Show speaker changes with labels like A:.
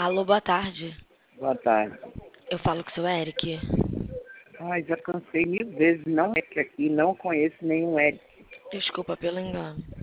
A: Alô, boa tarde.
B: Boa tarde.
A: Eu falo com o seu Eric.
B: Ai, já cansei 1000 vezes. Não é que aqui não conheço nenhum Ed.
A: Desculpa pelo engano.